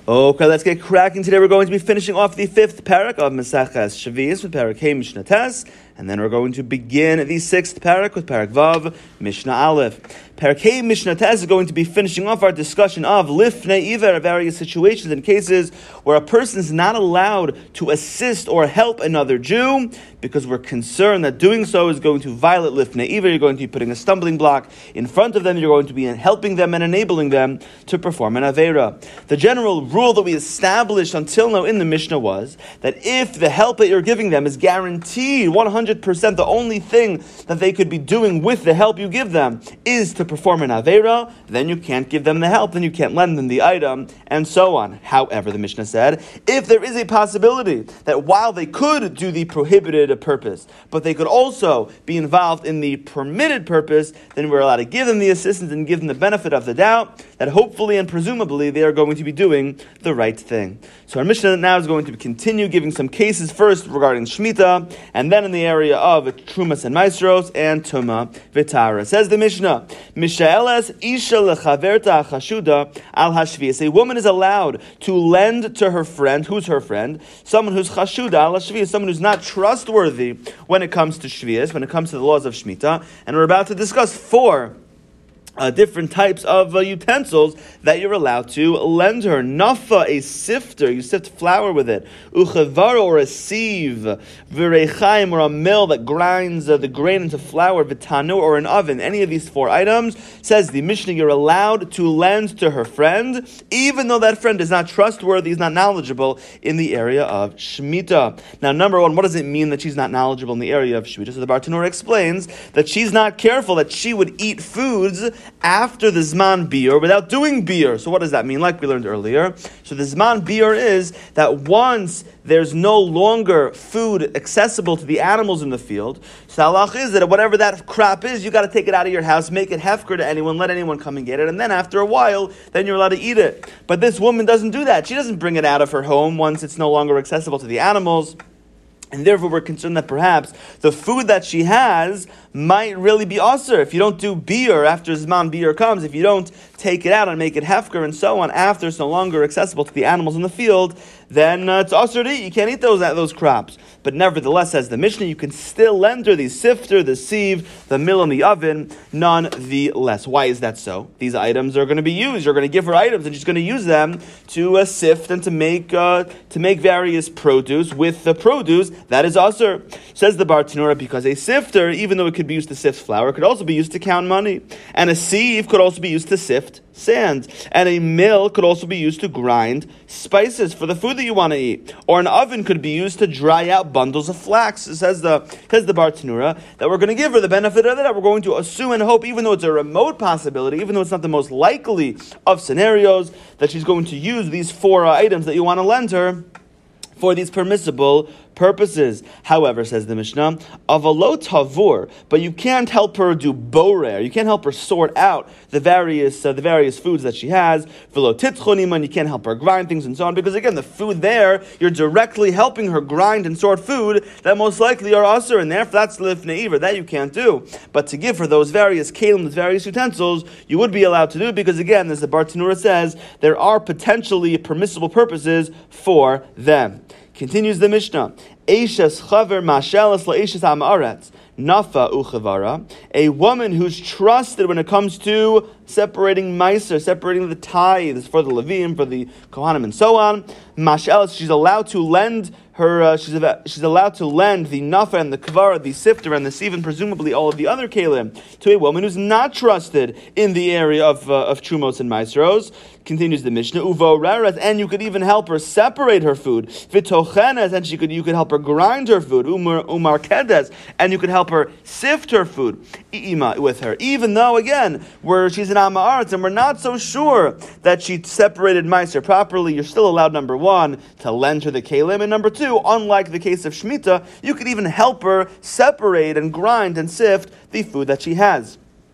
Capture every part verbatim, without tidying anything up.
Okay, let's get cracking. Today we're going to be finishing off the fifth parak of Maseches Shvius with Parak Hey Mishnah Tes, and then we're going to begin the sixth parak with Parak Vav Mishnah Aleph. Parak Hey Mishnah Tes is going to be finishing off our discussion of Lifnei Iver, various situations and cases where a person is not allowed to assist or help another Jew because we're concerned that doing so is going to violate Lifnei Iver. You're going to be putting a stumbling block in front of them. You're going to be helping them and enabling them to perform an Aveira. The general rule that we established until now in the Mishnah was that if the help that you're giving them is guaranteed one hundred percent, the only thing that they could be doing with the help you give them is to perform an Aveira, then you can't give them the help, then you can't lend them the item, and so on. However, the Mishnah said, if there is a possibility that while they could do the prohibited purpose, but they could also be involved in the permitted purpose, then we're allowed to give them the assistance and give them the benefit of the doubt that hopefully and presumably they are going to be doing the right thing. So our Mishnah now is going to continue giving some cases first regarding Shemitah, and then in the area of Trumas and Maestros and Tuma Vitara. Says the Mishnah, Mishaeles Isha lechaverta chashuda al hashvius. A woman is allowed to lend to her friend. Who's her friend? Someone who's chashuda al hashvius, someone who's not trustworthy when it comes to shvius, when it comes to the laws of Shemitah. And we're about to discuss four Uh, different types of uh, utensils that you're allowed to lend her. Nafa, a sifter, you sift flour with it. Uchavara, or a sieve. Virechaim, or a mill that grinds uh, the grain into flour. Vitanu, or an oven. Any of these four items, says the Mishnah, you're allowed to lend to her friend, even though that friend is not trustworthy, is not knowledgeable in the area of Shemitah. Now, number one, what does it mean that she's not knowledgeable in the area of Shemitah? So the Bartanura explains that she's not careful, that she would eat foods after the Zman Biur without doing Biur. So what does that mean? Like we learned earlier. So the Zman Biur is that once there's no longer food accessible to the animals in the field, so halach is that whatever that crop is, you got to take it out of your house, make it hefker to anyone, let anyone come and get it, and then after a while, then you're allowed to eat it. But this woman doesn't do that. She doesn't bring it out of her home once it's no longer accessible to the animals. And therefore, we're concerned that perhaps the food that she has might really be asur. If you don't do biur after Zman biur comes, if you don't take it out and make it hefker and so on, after it's no longer accessible to the animals in the field, then uh, it's asur to eat. You can't eat those those crops. But nevertheless, as the Mishnah, you can still lend her the sifter, the sieve, the mill in the oven, nonetheless. Why is that so? These items are going to be used. You're going to give her items, and she's going to use them to uh, sift and to make uh, to make various produce with the produce that is asur. Says the Bartanura, because a sifter, even though it could be used to sift flour, could also be used to count money. And a sieve could also be used to sift sand. And a mill could also be used to grind spices for the food that you want to eat. Or an oven could be used to dry out bundles of flax. It says the, says the Bartanura that we're going to give her the benefit of that. We're going to assume and hope, even though it's a remote possibility, even though it's not the most likely of scenarios, that she's going to use these four uh, items that you want to lend her for these permissible purposes. However, says the Mishnah, avalo tavur, but you can't help her do borer. You can't help her sort out the various uh, the various foods that she has. Velo titchoniman, you can't help her grind things and so on, because again, the food there, you're directly helping her grind and sort food that most likely are asur, and therefore that's lifnei iver, that you can't do. But to give her those various kalim, those various utensils, you would be allowed to do, because again, as the Bartanura says, there are potentially permissible purposes for them. Continues the Mishnah. Eishes chaver mashelas laeishes ha'ma'aretz. Nafa uchavara. A woman who's trusted when it comes to separating meiser, separating the tithes for the Levim, for the Kohanim, and so on. Mashelas, she's allowed to lend her, uh, she's, she's allowed to lend the nafa and the kavara, the sifter and the sieve, and presumably all of the other kalim, to a woman who's not trusted in the area of uh, of trumos and maestros. Continues the Mishnah, uvo raras, and you could even help her separate her food. Vitochenes, and she could you could help her grind her food. Umar umar kedes, and you could help her sift her food. I'ima, with her, even though again, where she's an Amaretz and we're not so sure that she separated meiser properly, you're still allowed, number one, to lend her the kalim, and number two, unlike the case of Shemitah, you could even help her separate and grind and sift the food that she has.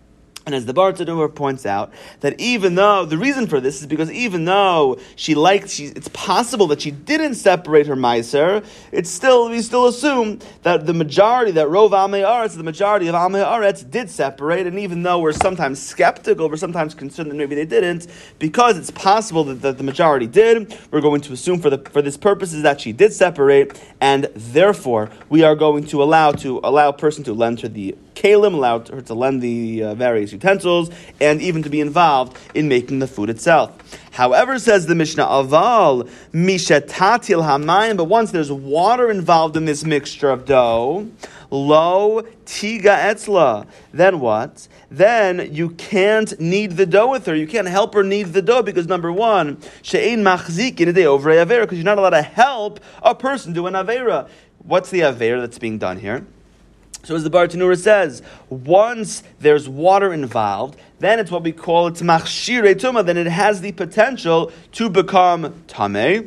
And as the Bartanur points out, that even though, the reason for this is because even though she liked, she, it's possible that she didn't separate her Meiser, it's still, we still assume that the majority, that Rov Amei Aretz, the majority of Amei Aretz did separate, and even though we're sometimes skeptical, we're sometimes concerned that maybe they didn't, because it's possible that, that the majority did, we're going to assume for the for this purposes that she did separate, and therefore we are going to allow to allow a person to lend her the kalim, allow her to lend the uh, various utensils, and even to be involved in making the food itself. However, says the Mishnah, aval mishatatil hamayim, but once there's water involved in this mixture of dough, lo tiga etzla, then what? Then you can't knead the dough with her. You can't help her knead the dough because number one, she'ein machzik in a day over a avera, because you're not allowed to help a person do an avera. What's the avera that's being done here? So as the Bartanura says, once there's water involved, then it's what we call it's machshirei tumah, then it has the potential to become tameh.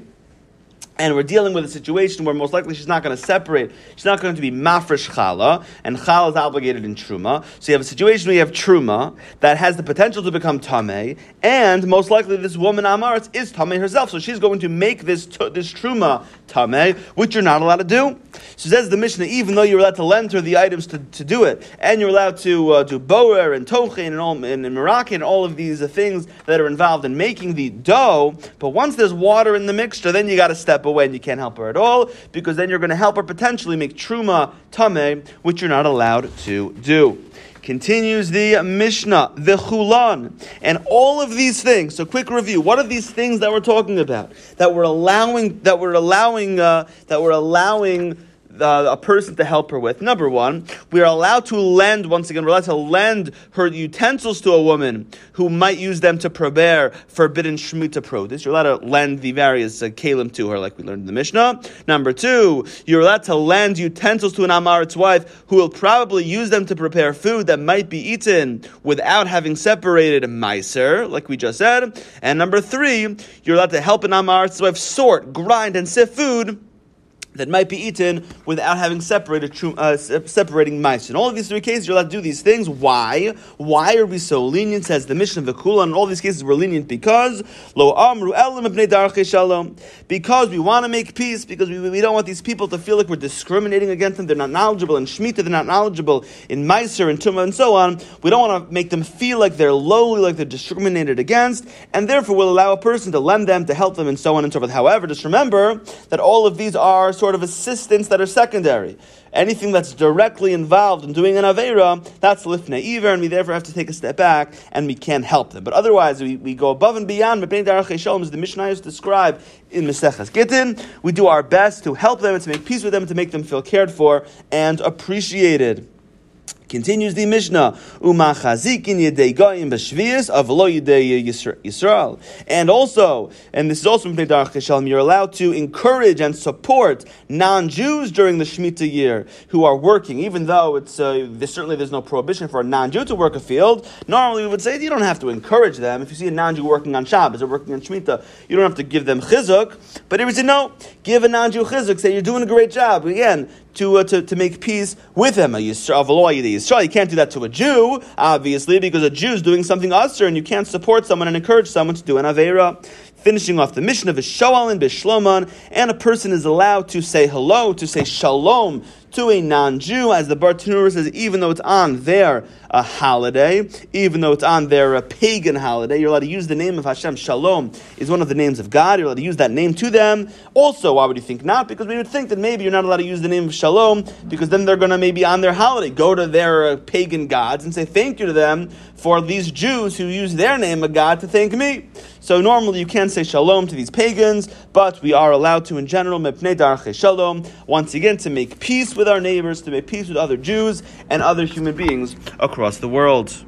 And we're dealing with a situation where most likely she's not going to separate. She's not going to be mafresh challah, and challah is obligated in truma. So you have a situation where you have truma that has the potential to become tameh, and most likely this woman amaretz is tameh herself. So she's going to make this this truma tameh, which you're not allowed to do. So says the Mishnah, even though you're allowed to lend her the items to, to do it, and you're allowed to uh, do boer and tochen and all and, and Moroccan, all of these uh, things that are involved in making the dough, but once there's water in the mixture, then you got to step away and you can't help her at all, because then you're going to help her potentially make truma tameh, which you're not allowed to do. Continues the Mishnah, the chulan, and all of these things. So, quick review: what are these things that we're talking about? That we're allowing, that we're allowing, uh, that we're allowing. Uh, a person to help her with. Number one, we are allowed to lend, once again, we're allowed to lend her utensils to a woman who might use them to prepare forbidden Shemitah produce. You're allowed to lend the various uh, kalim to her, like we learned in the Mishnah. Number two, you're allowed to lend utensils to an Amaret's wife who will probably use them to prepare food that might be eaten without having separated Meiser, like we just said. And number three, you're allowed to help an Amaret's wife sort, grind, and sift food that might be eaten without having separated uh, separating mice. In all of these three cases, you're allowed to do these things. Why? Why are we so lenient? Says the Mishnah V'Kula. In all these cases, we're lenient because lo amru elam b'nei darchei shalom. Because we want to make peace. Because we, we don't want these people to feel like we're discriminating against them. They're not knowledgeable in Shemitah. They're not knowledgeable in Meiser and Tumah and so on. We don't want to make them feel like they're lowly, like they're discriminated against, and therefore we'll allow a person to lend them, to help them, and so on and so forth. However, just remember that all of these are sort of assistants that are secondary. Anything that's directly involved in doing an Aveira, that's Lifnei Iver, and we therefore have to take a step back, and we can't help them. But otherwise, we, we go above and beyond, as the Mishnayos describe in Maseches Gittin. We do our best to help them, and to make peace with them, and to make them feel cared for and appreciated. Continues the Mishnah, Umachazikin yedei goyim b'shvius avlo yedei Yisrael. And also, and this is also in Darchei Shalom, you're allowed to encourage and support non-Jews during the Shemitah year who are working, even though it's uh, there's, certainly there's no prohibition for a non-Jew to work a field. Normally we would say you don't have to encourage them. If you see a non-Jew working on Shabbos or working on Shemitah, you don't have to give them chizuk. But here we say, no, give a non-Jew chizuk, say you're doing a great job. Again, To, uh, to to make peace with him. A Yisrael, you can't do that to a Jew, obviously, because a Jew is doing something usher, and you can't support someone and encourage someone to do an Aveira. Finishing off the Mishnah of Shoalin Bishloman, and a person is allowed to say hello, to say shalom to a non-Jew, as the Bartanura says, even though it's on their uh, holiday, even though it's on their uh, pagan holiday, you're allowed to use the name of Hashem. Shalom is one of the names of God. You're allowed to use that name to them. Also, why would you think not? Because we would think that maybe you're not allowed to use the name of Shalom, because then they're going to maybe on their holiday go to their uh, pagan gods and say thank you to them for these Jews who use their name of God to thank me. So normally you can't say shalom to these pagans, but we are allowed to in general, mepnei darchei shalom, once again to make peace with our neighbors, to make peace with other Jews and other human beings across the world.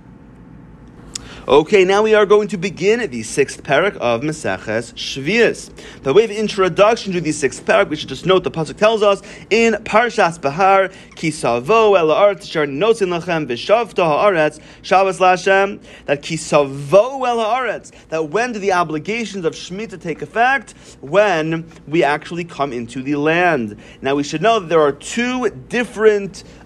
Okay, now we are going to begin the sixth parak of Maseches Shvius. By way of introduction to the sixth parak, we should just note the pasuk tells us in Parshas Bahar, Ki savo el haaretz asher notzin lachem v'shavta haaretz Shabbos laHashem, that Ki savo el haaretz, that when do the obligations of Shemitah take effect? When we actually come into the land. Now we should know that there are two different uh,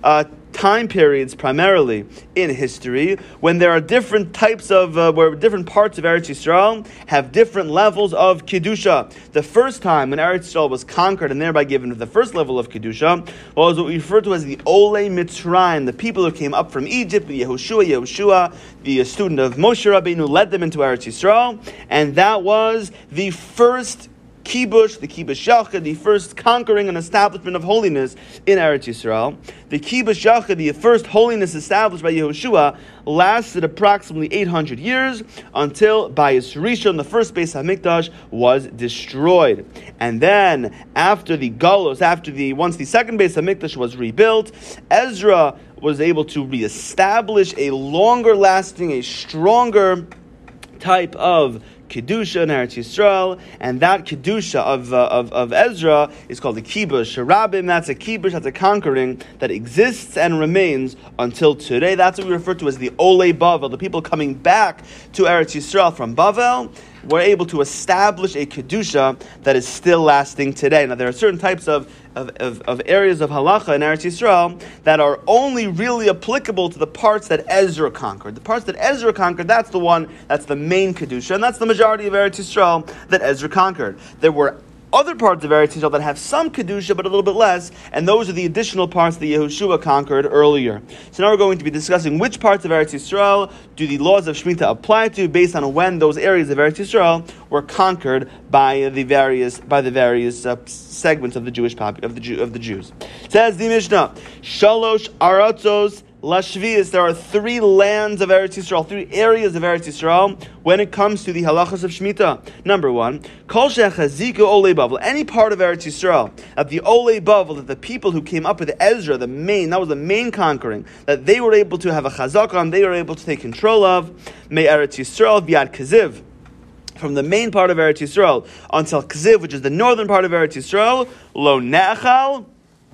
time periods primarily in history when there are different types of, uh, where different parts of Eretz Yisrael have different levels of Kedusha. The first time when Eretz Yisrael was conquered and thereby given the first level of Kedusha was what we refer to as the Olei Mitzrayim, the people who came up from Egypt, Yehoshua, Yehoshua, the student of Moshe Rabbeinu, led them into Eretz Yisrael, and that was the first Kibush, the Kibush Yachid, the first conquering and establishment of holiness in Eretz Yisrael. The Kibush Yachid, the first holiness established by Yehoshua, lasted approximately eight hundred years until Bayis Rishon, the first Beis HaMikdash, was destroyed. And then, after the Galus, after the once the second Beis HaMikdash was rebuilt, Ezra was able to reestablish a longer lasting, a stronger type of Kedusha in Eretz Yisrael, and that Kedusha of, uh, of of Ezra is called the Kibush Rabim. That's a Kibush, that's a conquering that exists and remains until today. That's what we refer to as the Olei Bavel, the people coming back to Eretz Yisrael from Bavel were able to establish a Kedusha that is still lasting today. Now, there are certain types of Of, of, of areas of halacha in Eretz Yisrael that are only really applicable to the parts that Ezra conquered. The parts that Ezra conquered, that's the one, that's the main Kedusha, and that's the majority of Eretz Yisrael that Ezra conquered. There were other parts of Eretz Yisrael that have some Kedusha, but a little bit less, and those are the additional parts that Yehoshua conquered earlier. So now we're going to be discussing which parts of Eretz Yisrael do the laws of Shemitah apply to, based on when those areas of Eretz Yisrael were conquered by the various by the various uh, segments of the Jewish pop, of the Jew, of the Jews. Says the Mishnah, Shalosh Aratzos Lashvius, there are three lands of Eretz Yisrael, three areas of Eretz Yisrael when it comes to the halachas of Shemitah. Number one, Kol Shechaziku Olei Bavel, any part of Eretz Yisrael, that the Olei Bavel, that the people who came up with Ezra, the main, that was the main conquering, that they were able to have a chazak on, they were able to take control of, May Eretz Yisrael Viad Kaziv, from the main part of Eretz Yisrael until Kaziv, which is the northern part of Eretz Yisrael, Lo Nechal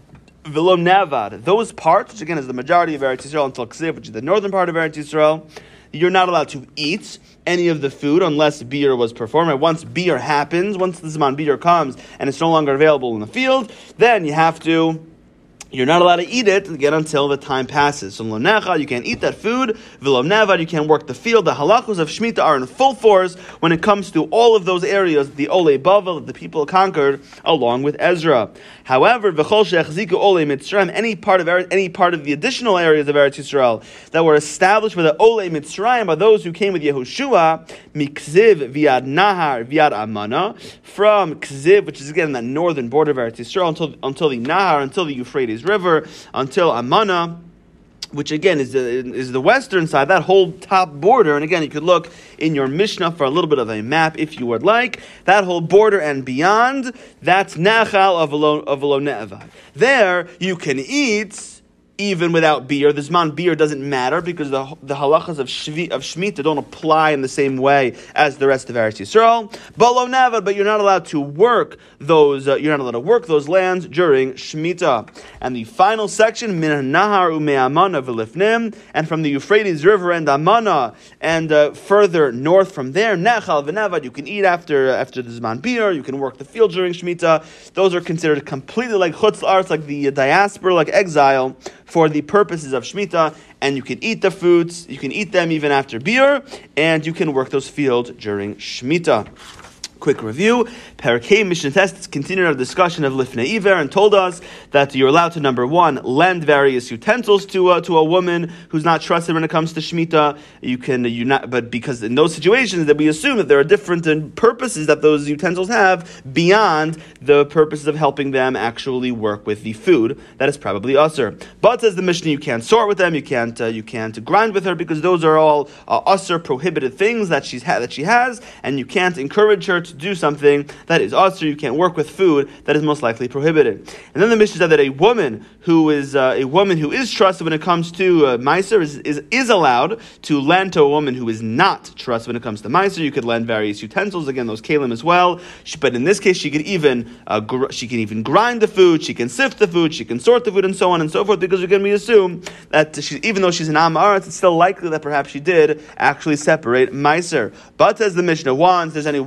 V'lo Navad, those parts, which again is the majority of Eretz Yisrael until Ksiv, which is the northern part of Eretz Yisrael, you're not allowed to eat any of the food unless beer was performed. Once beer happens, once the Zman beer comes and it's no longer available in the field, then you have to You're not allowed to eat it again until the time passes. So lo necha, you can't eat that food. V'lo nevad, you can't work the field. The halachos of Shemitah are in full force when it comes to all of those areas, the Olei Bavel, that the people conquered along with Ezra. However, v'chol she'achziku Olei Mitzrayim, any part of any part of the additional areas of Eretz Yisrael that were established with the Olei Mitzrayim by those who came with Yehoshua, mikziv viad nahar viad amana, from Kziv, which is again the northern border of Eretz Yisrael, until until the Nahar, until the Euphrates River, until Amana, which again is the, is the western side, that whole top border. And again, you could look in your Mishnah for a little bit of a map if you would like. That whole border and beyond, that's Nachal of V'lo Ne'avad. There, you can eat even without beer. The Zman beer doesn't matter because the the halachas of Shvi, of Shemitah don't apply in the same way as the rest of Eretz Yisrael. But lo navad, but you're not allowed to work those. Uh, you're not allowed to work those lands during Shemitah. And the final section, min nahar u'me'amana v'lifnim, and from the Euphrates River and Amana, and uh, further north from there, nechal v'nevad, you can eat after after the Zman beer. You can work the field during Shemitah. Those are considered completely like chutz la'aretz, like the diaspora, like exile, for the purposes of Shemitah, and you can eat the fruits, you can eat them even after beer, and you can work those fields during Shemitah. Quick review. Parakeh Mishnah Test continued our discussion of Lifnei Iver and told us that you're allowed to, number one, lend various utensils to uh, to a woman who's not trusted when it comes to Shemitah. You can, you not, but because in those situations that we assume that there are different purposes that those utensils have beyond the purposes of helping them actually work with the food, that is probably usher. But says the Mishnah, you can't sort with them, you can't uh, you can't grind with her because those are all uh, usher prohibited things that she's ha- that she has, and you can't encourage her to do something that is usher. You can't work with food that is most likely prohibited. And then the Mishnah said that a woman who is uh, a woman who is trusted when it comes to uh, Meiser is, is is allowed to lend to a woman who is not trusted when it comes to Meiser. You could lend various utensils, again those kalim as well. She, but in this case, she could even uh, gr- she can even grind the food, she can sift the food, she can sort the food, and so on and so forth. Because we can we assume that she, even though she's an Am Haaretz, it's still likely that perhaps she did actually separate Meiser. But as the Mishnah wants, there's any water involved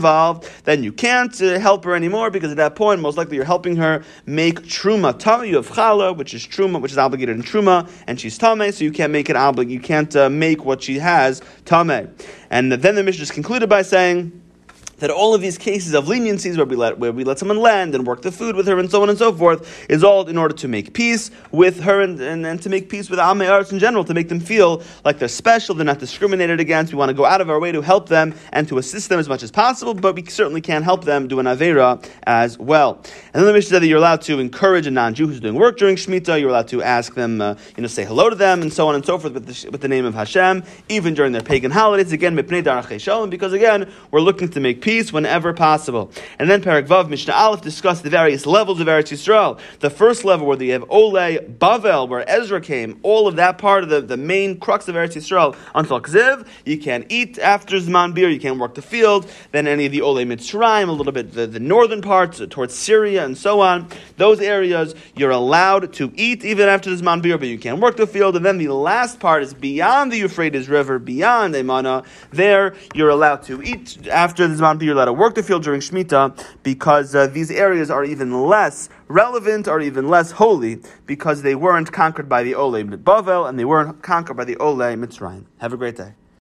involved, then you can't uh, help her anymore, because at that point, most likely you're helping her make truma tama. You have chala, which is truma, which is obligated in truma, and she's tame, so you can't make it oblig. You can't uh, make what she has tame. And then the Mishnah is concluded by saying that all of these cases of leniencies where we let where we let someone land and work the food with her and so on and so forth is all in order to make peace with her and, and, and to make peace with Amei Aretz in general, to make them feel like they're special, they're not discriminated against. We want to go out of our way to help them and to assist them as much as possible, but we certainly can't help them do an Aveira as well. And then the Mishnah said that you're allowed to encourage a non-Jew who's doing work during Shemitah. You're allowed to ask them, uh, you know, say hello to them and so on and so forth with the, with the name of Hashem, even during their pagan holidays. Again, Mipnei Darachei Shalom, because again, we're looking to make peace whenever possible. And then Perek Vav, Mishnah Aleph, discussed the various levels of Eretz Yisrael. The first level where you have Olei, Bavel, where Ezra came, all of that part of the, the main crux of Eretz Yisrael until Kziv. You can't eat after Zman Bir, you can't work the field. Then any of the Olei Mitzrayim, a little bit the, the northern parts towards Syria and so on. Those areas you're allowed to eat even after the Zman Bir, but you can't work the field. And then the last part is beyond the Euphrates River, beyond Emana. There you're allowed to eat after the Zman Bir, you're allowed to work the field during Shemitah, because uh, these areas are even less relevant or even less holy, because they weren't conquered by the Olei Bavel and they weren't conquered by the Olei Mitzrayim. Have a great day.